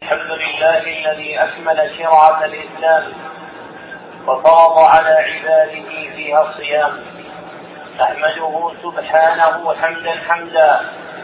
الحمد لله الذي أكمل شرعة الإسلام وفرض على عباده فيها الصيام. أحمده سبحانه حمدا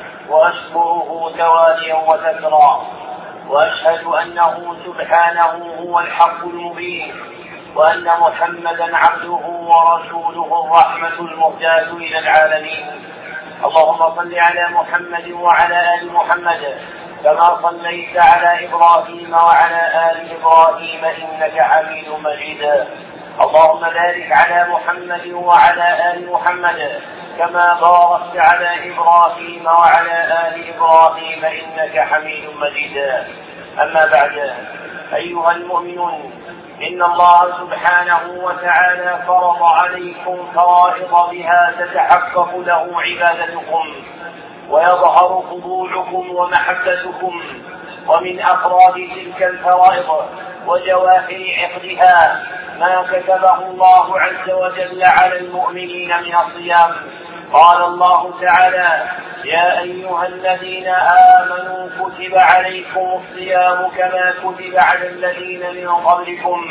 وأشكره تواليا وذكرا، وأشهد أنه سبحانه هو الحق المبين، وأن محمدا عبده ورسوله الرحمة المهداة إلى العالمين. اللهم صل على محمد وعلى آل محمد كما صليت على إبراهيم وعلى آل إبراهيم إنك حميد مجيد. اللهم بارك على محمد وعلى آل محمد كما باركت على إبراهيم وعلى آل إبراهيم إنك حميد مجيد. أما بعد، أيها المؤمنون، إن الله سبحانه وتعالى فرض عليكم فرائض بها تتحقق له عبادتكم ويظهر خضوعكم ومحبتكم. ومن أفراد تلك الفرائض وجواهر عقدها ما كتبه الله عز وجل على المؤمنين من الصيام. قال الله تعالى: يا أيها الذين آمنوا كتب عليكم الصيام كما كتب على الذين من قبلكم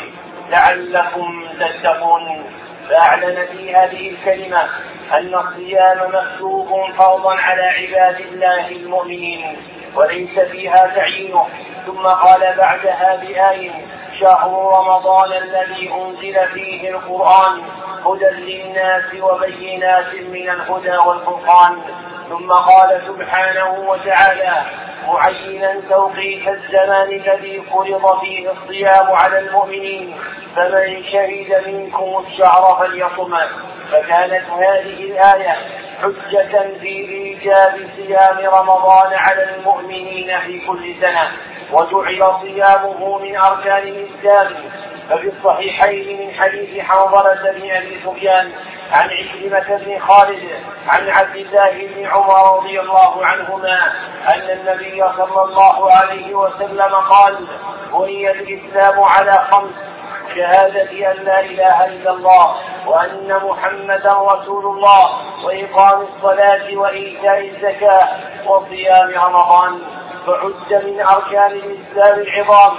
لعلكم تتقون. فأعلن في هذه الكلمة أن الصيام مكتوب فرضا على عباد الله المؤمنين وليس فيها تعيينه. ثم قال بعدها بآية: شهر رمضان الذي أنزل فيه القرآن هدى للناس وبينات من الهدى والفرقان. ثم قال سبحانه وتعالى معينا توقيت الزمان الذي فرض فيه الصيام على المؤمنين: فمن شهد منكم الشهر فليصمه. فكانت هذه الآية حجة في إيجاب صيام رمضان على المؤمنين في كل سنة، وجعل صيامه من أركان الإسلام. ففي الصحيحين من حديث حنظلة بن أبي سفيان عن عكرمة بن خالد عن عبد الله بن عمر رضي الله عنهما أن النبي صلى الله عليه وسلم قال: بني الإسلام على 5: شهادة أن لا إله إلا الله وأن محمدا رسول الله وإقام الصلاة وإيتاء الزكاة وصيام رمضان. فعد من أركان الإسلام العظام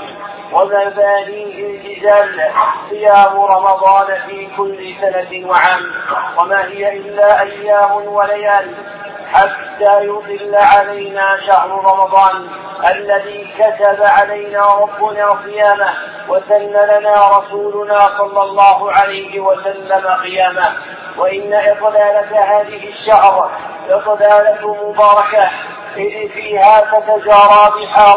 ومبانيه الجزال صيام رمضان في كل سنة وعام، وما هي إلا أيام وليال حتى يطل علينا شهر رمضان الذي كتب علينا ربنا صيامه وسن لنا رسولنا صلى الله عليه وسلم قيامه. وإن إطلالة هذه الشهر إطلالة مباركة إذ فيها تتجارى بحار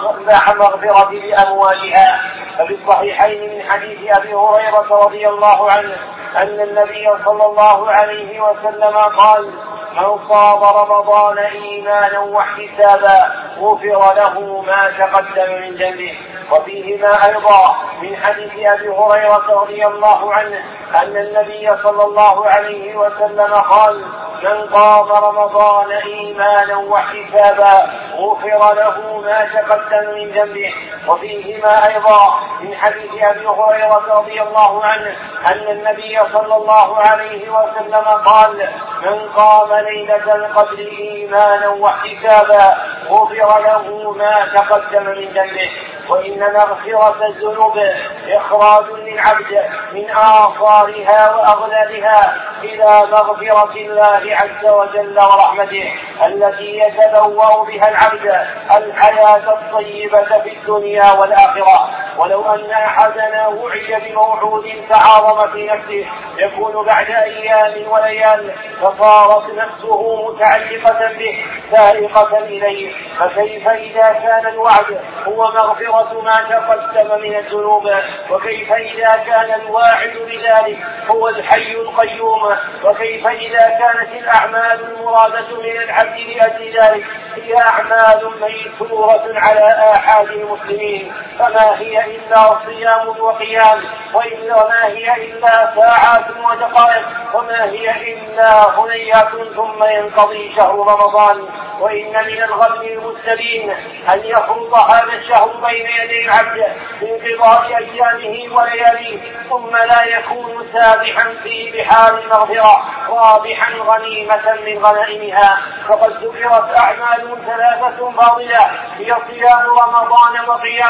المغفرة بأموالها. ففي الصحيحين من حديث أبي هريرة رضي الله عنه أن النبي صلى الله عليه وسلم قال: من صام رمضان إيمانا واحتسابا غفر له ما تقدم من ذنبه. وفيهما أيضا من حديث أبي هريرة رضي الله عنه أن النبي صلى الله عليه وسلم قال: من قام رمضان إيمانا واحتسابا غفر له ما تقدم من ذنبه. وفيهما أيضا من حديث أبي هريرة رضي الله عنه أن النبي صلى الله عليه وسلم قال: من قام ليلة القدر إيمانا واحتسابا غفر له ما تقدم من ذنبه. وإن مغفرة الذنوب إخراج للعبد من آثارها وأغلالها إلى مغفرة الله عز وجل ورحمته التي يتبوأ بها العبد الحياة الطيبة في الدنيا والآخرة. ولو أن أحدنا وعي بموعود تعاظم في نفسه يكون بعد أيام وليال فصارت نفسه متعلقة به سائقة إليه، فكيف إذا كان الوعد هو مغفرة ما تقدم من الذنوب؟ وكيف إذا كان الواعد بذلك هو الحي القيوم؟ وكيف إذا كانت الأعمال المرادة من العبد لأجل ذلك هي أعمال ميسورة على آحاد المسلمين؟ فما هي إلا صيام وقيام، وما هي إلا ساعات ودقائق، وما هي إلا هنيات ثم ينقضي شهر رمضان. وإن من الغم المستبين أن يفرض هذا الشهر بين يدي العبد بانقضاء أيامه ولياليه ثم لا يكون سابحا في بحار المغفرة رابحا غنيمة من غنائمها. فقد ذكرت أعمال 3 فاضلة هي صيام رمضان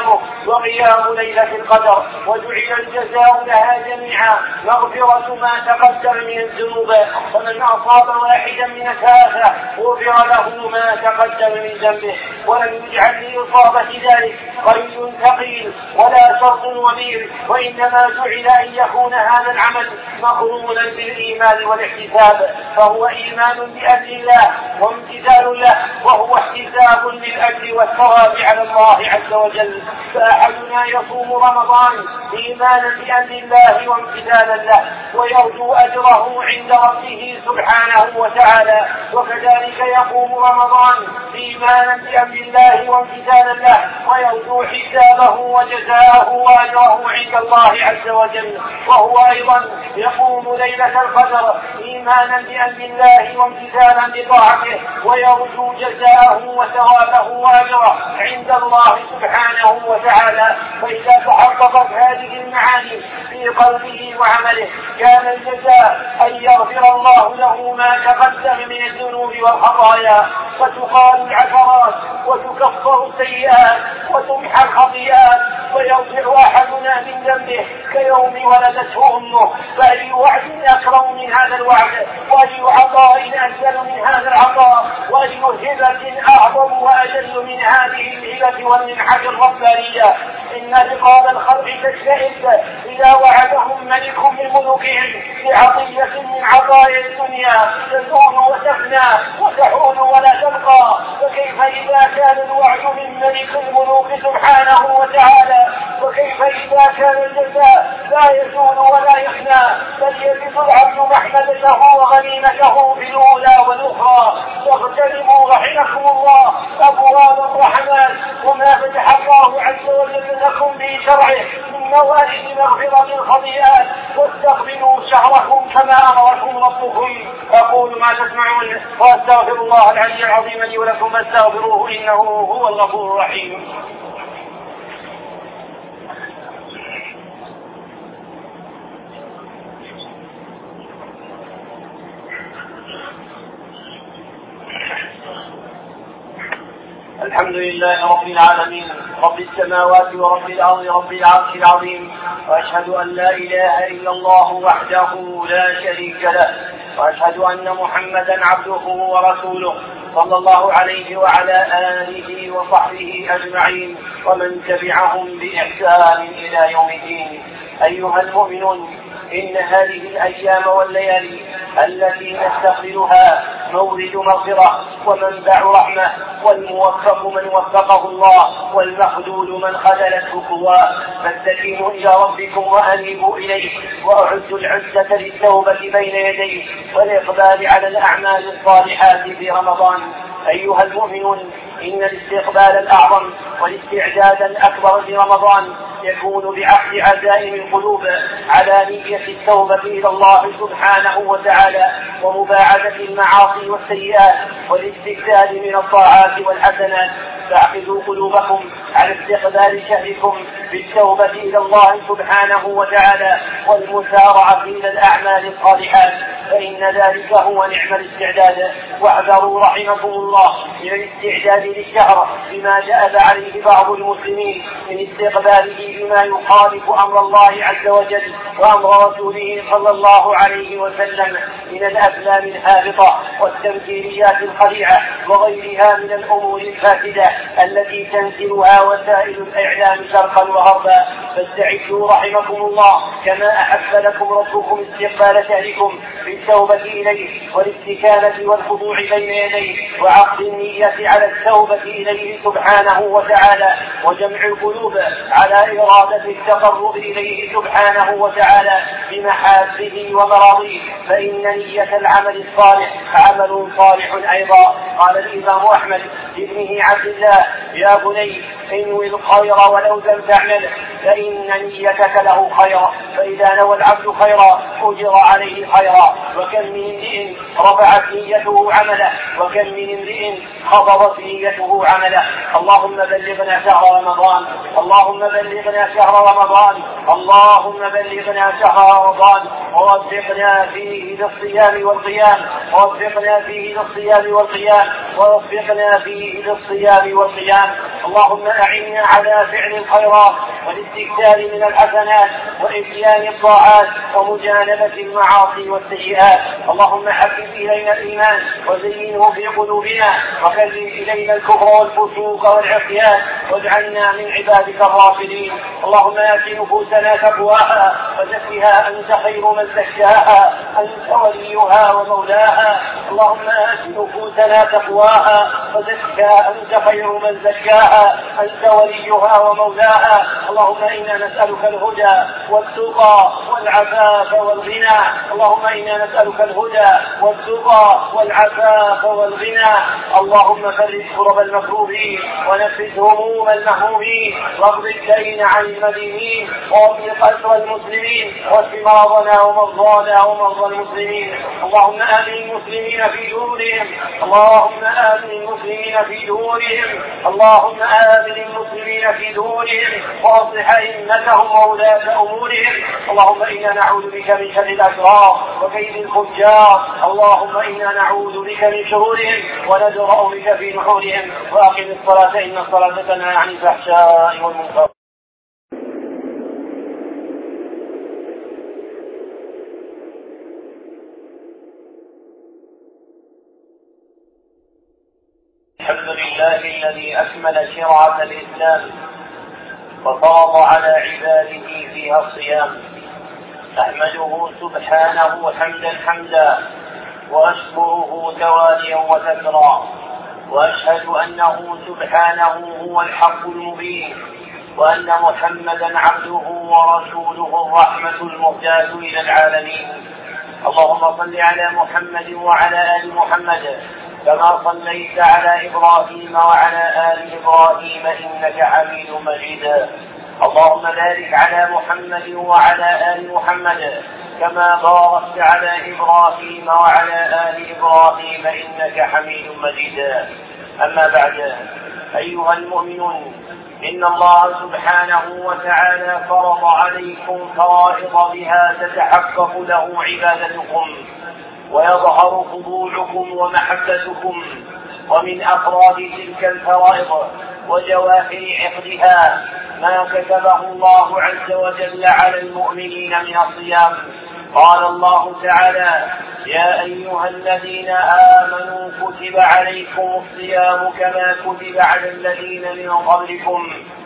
وقيام ليلة القدر، وجعل الجزاء لها جميعا مغفرة ما تقدم من الذنوب، فمن أصاب واحدا من 3 غفر له ما تقدم من ذنبه، ولم يجعل لإصابة ذلك قيد ثقيل ولا شرط وبير، وإنما جعل أن يكون هذا العمل مقرونا بالإيمان والاحتساب، فهو إيمان بأمر الله وامتثال له، وهو احتساب للأجر والثواب على الله عز وجل. فأحدنا يصوم رمضان إيمانا بأمر الله وامتثالا له ويرجو أجره عند ربه سبحانه وتعالى، وكذلك يقوم رمضان إيمانا بأمر الله وامتثالا له ويرجو حسابه وجزاءه وأجره عند الله عز وجل. وهو أيضا يقوم ليلة القدر إيمانا بأمر الله وامتثالا بطاعته ويرجو جزاءه وثوابه وأجره عند الله سبحانه وتعالى. فإذا تحققت هذه المعاني في قلبه وعمله كان الجزاء أن يغفر الله له ما تقدم من الذنوب والخطايا، فتقال العثرات وتكفر السيئات وتمحى الخطيئات، ويرجع أحدنا من ذنبه كيوم ولدته أمه. فأي وعد أكرم من هذا الوعد، وأي عطاء أجل من هذا العطاء، وأي هبة أعظم وأجل من هذه الهبة والمنحة الربانية. إن رقاب الخلق تشتئد إذا وعدهم ملك من ملوكهم بعطية من عطايا الدنيا تزول وتفنى وتحول ولا تبقى، فكيف إذا كان الوعد من ملك الملوك سبحانه وتعالى؟ وكيف إذا كان الجزاء لا يزول ولا يفنى، بل يجد العبد محمدته وغنيمته في الأولى والأخرى. واغتنموا رحمكم الله أبواب الرحمن وما فتح الله عز وجل لكم به شرعه من موارد مغفرة الخطيئات، واستقبلوا شهركم كما أمركم ربكم. أقول ما تسمعون وأستغفر الله العلي العظيم لي ولكم فاستغفروه إنه هو الغفور الرحيم. الحمد لله رب العالمين، رب السماوات ورب الأرض، رب العرش العظيم، وأشهد أن لا إله إلا الله وحده لا شريك له، وأشهد أن محمدا عبده ورسوله صلى الله عليه وعلى آله وصحبه أجمعين ومن تبعهم بإحسان إلى يوم الدين. أيها المؤمنون، إن هذه الأيام والليالي التي نستقبلها مورد مغفرة ومنبع رحمة، والموفق من وفقه الله والمخذول من خذلته قواه. فاستكينوا إلى ربكم وأنيبوا إليه، وأعدوا العزة للتوبة بين يديه والإقبال على الأعمال الصالحات في رمضان. أيها المؤمنون، إن الاستقبال الأعظم والاستعداد الأكبر لرمضان يكون بعقد عزائم القلوب على نية التوبة إلى الله سبحانه وتعالى ومباعدة المعاصي والسيئات والاستكثار من الطاعات والحسنات. فاعقدوا قلوبكم على استقبال شهركم بالتوبة إلى الله سبحانه وتعالى والمسارعة إلى الأعمال الصالحات، فإن ذلك هو نعم الاستعداد. واحذروا رحمكم الله من الاستعداد للشهر بما جاء عليه بعض المسلمين من استقباله بما يخالف أمر الله عز وجل وأمر رسوله صلى الله عليه وسلم من الأفلام الهابطة والتمثيليات الخديعة وغيرها من الأمور الفاسدة التي تنزلها وسائل الإعلام شرقا وغربا. فاستعدوا رحمكم الله كما أحب لكم ربكم استقبال شهركم بالتوبة إليه والاستكانة والخضوع بين يديه وعقد النية على التوبة إليه سبحانه وتعالى وجمع القلوب على إرادة التقرب إليه سبحانه وتعالى بمحاسنه ومراضيه، فإن نية العمل الصالح عمل صالح أيضا. قال الإمام أحمد لابنه عبد الله يا بني انوي الخير ولو لم تعمله فإن نيتك له خيرا، فإذا نوى العبد خيرا أجر عليه خيرا. وكم من امرئ رفعت نيته عمله، وكم من امرئ خفضت نيته عمله. اللهم بلغنا شهر رمضان، اللهم بلغنا شهر رمضان، اللهم بلغنا شهر رمضان، ووفقنا فيه للصيام والقيام، ووفقنا فيه للصيام والقيام، ووفقنا فيه للصيام والقيام. اللهم أعنا على فعل الخيرات والاستكثار من الحسنات وإتيان الطاعات ومجانبة المعاصي والسيئات. اللهم حبب إلينا الإيمان وزينه في قلوبنا، وكره إلينا الكفر والفسوق والعصيان، واجعلنا من عبادك الراشدين. اللهم آت نفوسنا تقواها وزكها أنت خير من زكاها، أنت وليها ومولاها. اللهم آت نفوسنا تقواها وزكها أنت خير من زكاها، أنت وليها ومولاها. اللهم إنا نسألك الهدى والتقى والعفاف والغنى، اللهم إنا نسألك الهدى والتقى والعفاف والغنى. اللهم فرج كرب المكروبين ونفس هموم المهمومين، واقض الدين عن المدينين، ووفق أسر المسلمين، واشف مرضنا ومرضانا ومرضى المسلمين. اللهم آمن المسلمين في دورهم، اللهم آمن المسلمين في دورهم، اللهم آمن المسلمين في دورهم، واصلح أئمتهم وولاة أمورهم. اللهم إنا نعوذ بك من شر الأشرار وكيد الفجار، اللهم إنا نعوذ بك من شرورهم ونجرأ بك في نحورهم. وأقم الصلاة إن الصلاة تنهى عن الفحشاء والمنكر. الحمد لله الذي أكمل شرعة الإسلام وفرض على عباده فيها الصيام. أحمده سبحانه حمدا وأشكره تواليا وتكرارا، وأشهد أنه سبحانه هو الحق المبين، وأن محمدا عبده ورسوله الرحمة المهداة إلى العالمين. اللهم صل على محمد وعلى آل محمد كما صليت على إبراهيم وعلى آل إبراهيم إنك حميد مجيد. اللهم بارك على محمد وعلى آل محمد كما باركت على إبراهيم وعلى آل إبراهيم إنك حميد مجيد. أما بعد، أيها المؤمنون، إن الله سبحانه وتعالى فرض عليكم فرائض بها تتحقق له عبادتكم ويظهر خضوعكم ومحبتكم. ومن أفراد تلك الفرائض وجواهر عقدها ما كتبه الله عز وجل على المؤمنين من الصيام. قال الله تعالى: يا أيها الذين آمنوا كتب عليكم الصيام كما كتب على الذين من قبلكم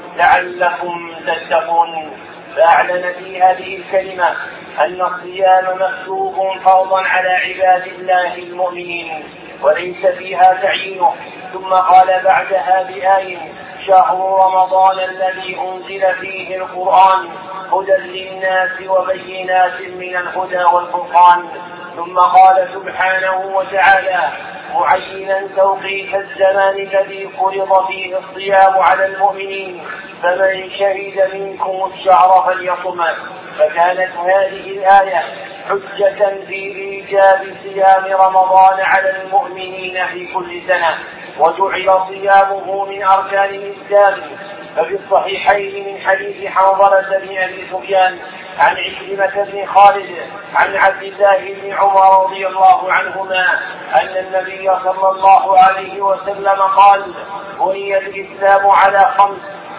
لعلكم تتقون. فأعلن في هذه الكلمة أن الصيام مكتوب فرضا على عباد الله المؤمنين وليس فيها تعيينه. ثم قال بعدها بآية: شهر رمضان الذي أنزل فيه القرآن هدى للناس وبينات من الهدى والفرقان. ثم قال سبحانه وتعالى معينا توقيت الزمان الذي فرض فيه الصيام على المؤمنين: فمن شهد منكم الشهر فليصمه. فكانت هذه الآية حجة في إيجاب صيام رمضان على المؤمنين في كل سنة، وجعل صيامه من أركان الإسلام. ففي الصحيحين من حديث حنظلة بن أبي سفيان عن عكرمة بن خالد عن عبد الله بن عمر رضي الله عنهما أن النبي صلى الله عليه وسلم قال: بني الإسلام على 5: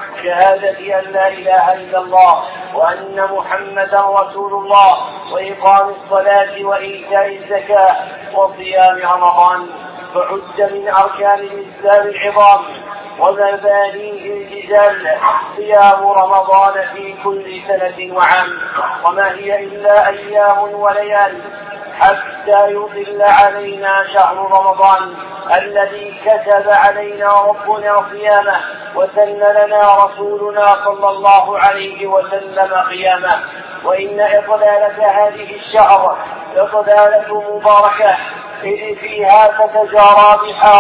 شهادة أن لا إله إلا الله وأن محمدا رسول الله، وإقام الصلاة وإيتاء الزكاة، وصيام رمضان. فعد من أركان الإسلام العظام ومبانيه الجزال صيام رمضان في كل سنة وعام، وما هي إلا أيام وليال حتى يطل علينا شهر رمضان الذي كتب علينا ربنا صيامه وسن لنا رسولنا صلى الله عليه وسلم قيامه. وإن إطلالة هذه الشهر إطلالة مباركة إذ فيها تتجارى بحار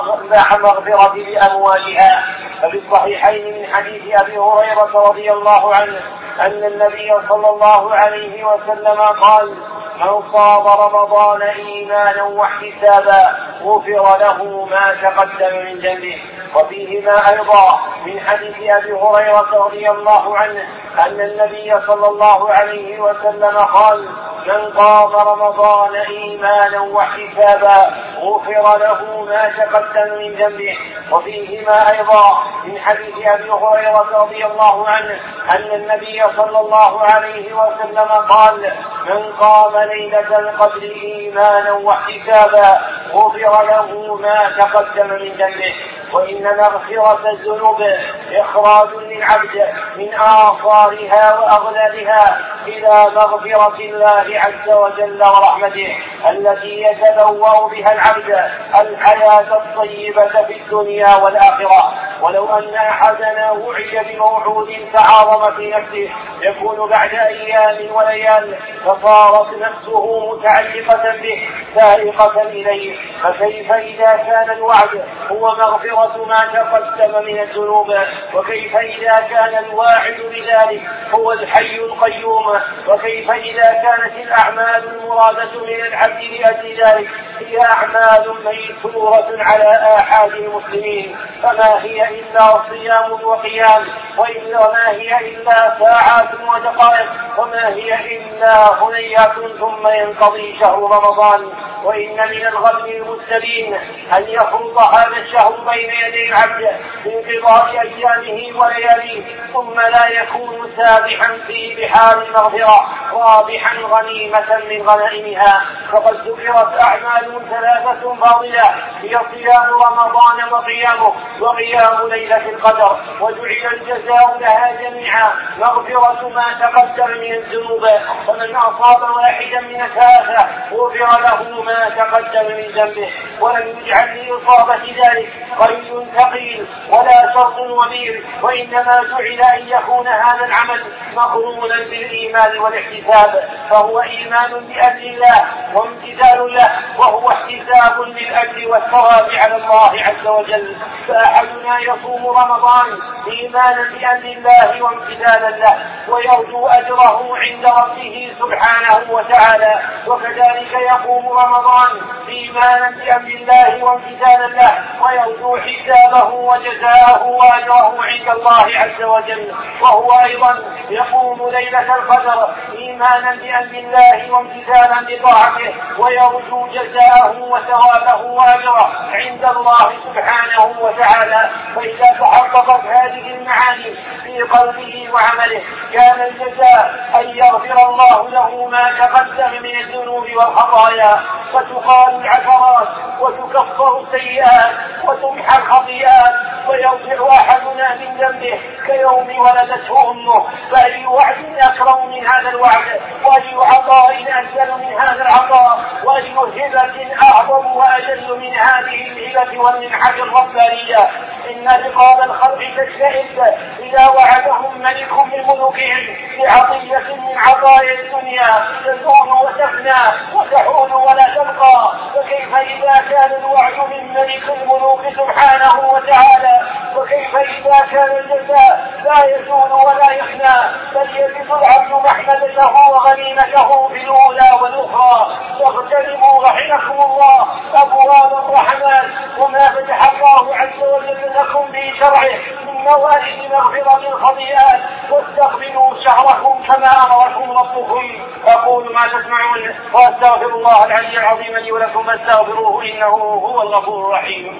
المغفرة بأموالها. ففي الصحيحين من حديث أبي هريرة رضي الله عنه أن النبي صلى الله عليه وسلم قال: من صام رمضان إيمانا واحتسابا غفر له ما تقدم من ذنبه. وفيهما أيضا من حديث أبي هريرة رضي الله عنه أن النبي صلى الله عليه وسلم قال: من قام رمضان إيمانا واحتسابا غفر له ما تقدم من ذنبه. وفيهما أيضا من حديث أبي هريرة رضي الله عنه أن النبي صلى الله عليه وسلم قال: من قام ليلة القدر إيمانا واحتسابا غفر له ما تقدم من ذنبه. وإن مغفرة الذنوب إخراج للعبد من آثارها وأغلالها إلى مغفرة الله عز وجل ورحمته التي يتبوأ بها العبد الحياة الطيبة في الدنيا والآخرة. ولو أن أحدنا وعد بموعود تعاظم في نفسه يكون بعد أيام وليال فصارت نفسه متعلقة به سائقة إليه، فكيف إذا كان الوعد هو مغفرة ما تقدم من الذنوب؟ وكيف إذا كان الواعد بذلك هو الحي القيوم؟ وكيف إذا كانت الأعمال المرادة من العبد لأجل ذلك هي أعمال ميسورة على آحاد المسلمين؟ فما هي إلا صيام وقيام، وما هي إلا ساعات ودقائق، وما هي إلا هنيات ثم ينقضي شهر رمضان. وإن من الغبن المستبين أن يفرض هذا الشهر بين يدي العبد بانقضاء أيامه ولياليه ثم لا يكون سابحا في بحار المغفرة رابحا غنيمة من غنائمها. فقد ذكرت أعمال ثلاثة فاضلة هي صيام رمضان وقيامه وقيام ليلة القدر، وجعل الجزاء لها جميعا مغفرة ما تقدم من الذنوب. فمن أصاب واحدا من الثلاثة غفر له ما تقدم من ذنبه، ولم يجعل لإصابة ذلك قيد ثقيل ولا شرط وبير، وإنما جعل أن يكون هذا العمل مقرونا بالإيمان والاحتساب، فهو إيمان بأجل الله وامتثال له، وهو احتساب للأجر والثواب على الله عز وجل. فأحدنا يصوم رمضان إيمانا بأجل الله وامتثالا له ويرجو أجره عند ربه سبحانه وتعالى، وكذلك يقوم رمضان إيمانا بأجل الله وامتثالا له ويرجو حسابه وجزاءه وأجره عند الله عز وجل. وهو أيضا يقوم ليلة القدر إيمانا بأجل الله وامتثالا بطاعته ويرجو جزاءه وثوابه وأجره عند الله سبحانه وتعالى. فإذا تحققت هذه المعاني في قلبه وعمله كان الجزاء أن يغفر الله له ما تقدم من الذنوب والخطايا، فتقال العثرات وتكفر السيئات وتمحى الخطيئات ويرجع أحدنا من ذنبه كيوم ولدته أمه. فأي وعد أكرم من هذا الوعد، وأي عطاء أجل من هذا العطاء، وأي هبة أعظم وأجل من هذه الهبة والمنحة الربانية. إن رقاب الخلق تشتئد إذا وعدهم ملك من ملوكهم بعطية من عطايا الدنيا تزول وتفنى وتحول ولا تبقى، فكيف إذا كان الوعد من ملك الملوك سبحانه وتعالى؟ وكيف إذا كان الجزاء لا يزول ولا يفنى بل يجد العبد محمدته وغنيمته في الأولى والأخرى؟ واغتنموا رحمكم الله أبواب الرحمن وما فتح الله عز وجل لكم به شرعه من موارد مغفرة الخطيئات، واستقبلوا شهركم كما أمركم ربكم. أقول ما تسمعون وأستغفر الله العلي العظيم لي ولكم فاستغفروه إنه هو الغفور الرحيم.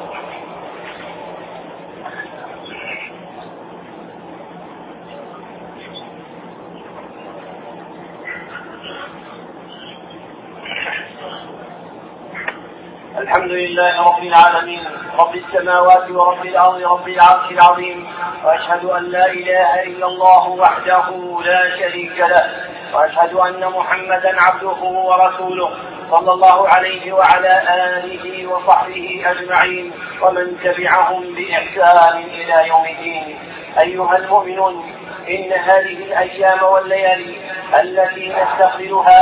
الحمد لله رب العالمين رب السماوات ورب الأرض رب العرش العظيم، وأشهد أن لا إله إلا الله وحده لا شريك له، وأشهد أن محمدا عبده ورسوله صلى الله عليه وعلى آله وصحبه أجمعين ومن تبعهم بإحسان إلى يوم الدين. أيها المؤمنون، إن هذه الأيام والليالي التي نستقبلها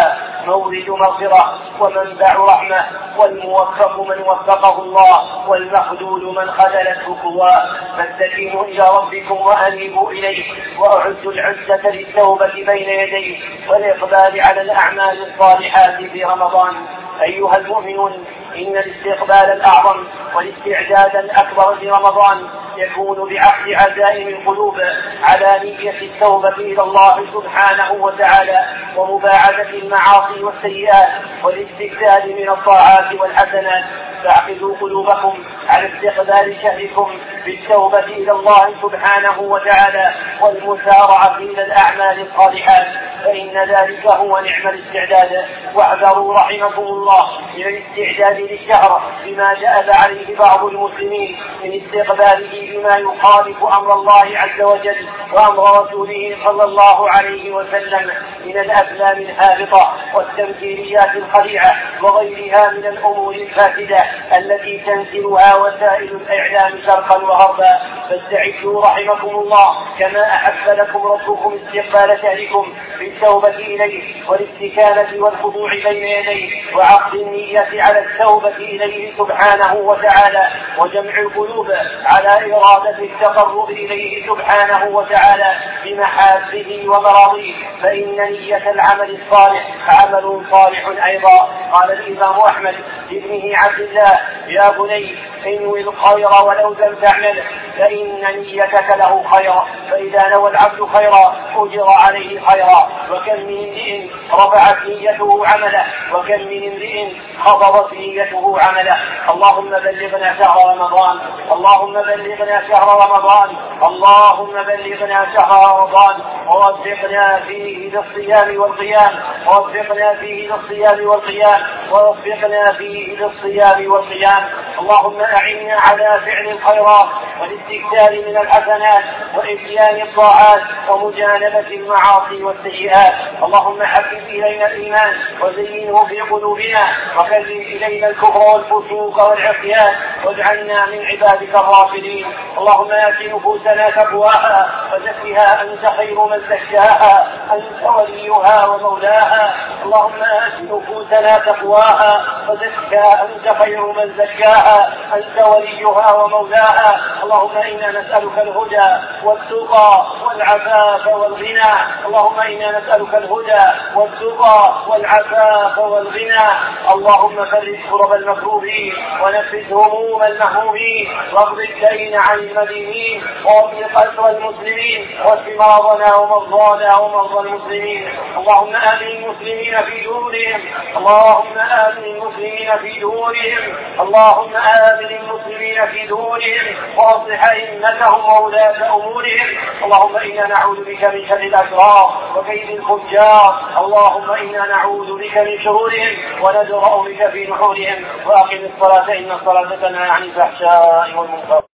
مورد مغفرة ومنبع رحمة، والموفق من وفقه الله، والمخذول من خذلته قواه. فاستكينوا إلى ربكم وأنيبوا إليه، وأعدوا العزة للتوبة بين يديه والإقبال على الأعمال الصالحات في رمضان. أيها المؤمنون، إن الاستقبال الأعظم والاستعداد الأكبر في رمضان يكون بعقد عزائم القلوب على نية التوبة إلى الله سبحانه وتعالى، ومباعدة المعاصي والسيئات، والاستكثار من الطاعات والحسنات. فاعقدوا قلوبكم على استقبال شهركم بالتوبة إلى الله سبحانه وتعالى والمسارعة إلى الأعمال الصالحات، فإن ذلك هو نعم الاستعداد. واعذروا رحمكم الله من الاستعداد للشهر بما جاء عليه بعض المسلمين من استقباله بما يخالف أمر الله عز وجل وأمر رسوله صلى الله عليه وسلم من الأفلام الهابطة والتمثيليات الخديعة وغيرها من الأمور الفاسدة التي تنزلها وسائل الإعلام شرقا وغربا. فاستعدوا رحمكم الله كما أحب لكم ربكم استقبال شهركم بالتوبة إليه والاستكانة والخضوع بين يديه وعقد النية على التوبة إليه سبحانه وتعالى، وجمع القلوب على إرادة التقرب إليه سبحانه وتعالى بمحاسنه ومراضيه، فإن نية العمل الصالح عمل صالح أيضا. قال الإمام أحمد لابنه عبد الله: يا بني انوي الخير ولو لم تعمله فإن نيتك له خيرا، فإذا نوى العبد خيرا أجر عليه خيرا. وكم من امرئ رفعت نيته عمله، وكم من امرئ خفضت نيته عمله. اللهم بلغنا شهر رمضان، اللهم بلغنا شهر رمضان، اللهم بلغنا شهر رمضان، ووفقنا فيه للصيام والقيام، ووفقنا فيه للصيام والقيام، ووفقنا فيه للصيام والقيام. اللهم أعنا على فعل الخيرات والاستكثار من الحسنات وإتيان الطاعات ومجانبة المعاصي والسيئات. اللهم حبب إلينا الإيمان وزينه في قلوبنا، وكره إلينا الكفر والفسوق والعصيان، واجعلنا من عبادك الراشدين. اللهم آت نفوسنا تقواها وزكها أنت خير من زكاها، أنت وليها ومولاها. اللهم آت نفوسنا تقواها وزكها أنت خير من زكاها، أنت وليها ومولاها. اللهم إنا نسألك الهدى والتقى والعفاف والغنى، اللهم إنا نسألك الهدى والتقى والعفاف والغنى. اللهم فرج كرب المكروبين ونفذ هموم المهمومين، واقض الدين عن المدينين، ووفق أسر المسلمين، واشف مرضنا ومرضانا ومرضى المسلمين. اللهم آمن المسلمين في دورهم، اللهم آمن المسلمين في دورهم، اللهم آمن المسلمين في دورهم، وأصلح أئمتهم وولاة أمورهم. اللهم إنا نعوذ بك من شر الأشرار وكيد الفجار، اللهم إنا نعوذ بك من شرورهم وندرأ بك في نحورهم. وأقم الصلاة إن الصلاة تنهى عن الفحشاء والمنكر.